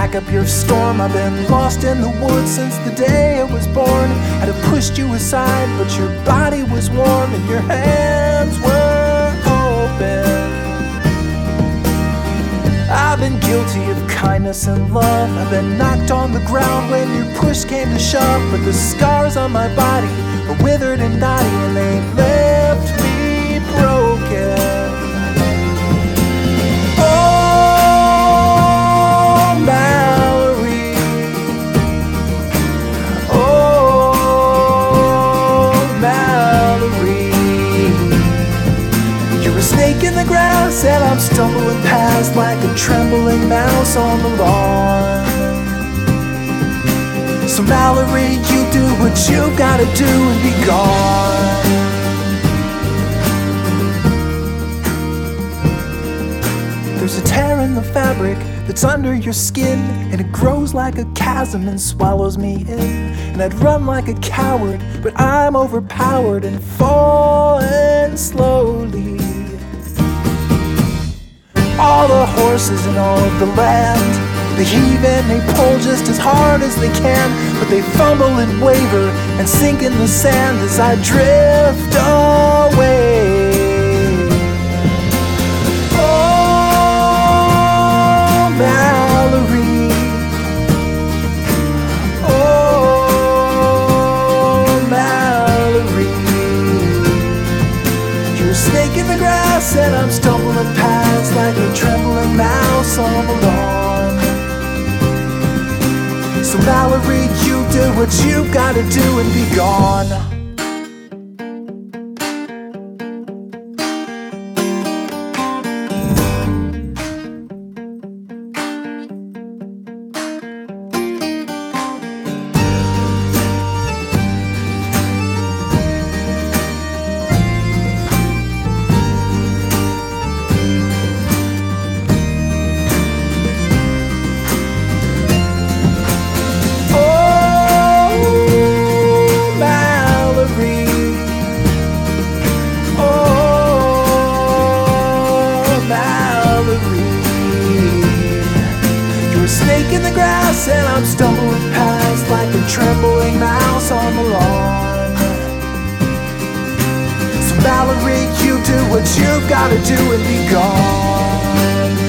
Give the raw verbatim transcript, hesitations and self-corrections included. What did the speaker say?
back up your storm. I've been lost in the woods since the day I was born. I'd have pushed you aside, but your body was warm and your hands were open. I've been guilty of kindness and love. I've been knocked on the ground when your push came to shove. But the scars on my body are withered and knotty, and they left me broken. Oh, Mallory. Oh, Mallory. You're a snake in the grass, and I'm stumbling past like a trembling mouse on the lawn. So Mallory, you do what you've gotta do and be gone. There's a tear in the fabric that's under your skin, and it grows like a chasm and swallows me in. And I'd run like a coward, but I'm overpowered and falling slowly. All the horses in all of the land, they heave and they pull just as hard as they can, but they fumble and waver and sink in the sand as I drift away. Oh, Mallory. Oh, Mallory. You're a snake in the grass, and I'm stumbling past like a trembling mouse on the lawn. So Mallory, you do what you've gotta do and be gone. Snake in the grass, and I'm stumbling past like a trembling mouse on the lawn. So Mallory, you do what you've gotta do and be gone.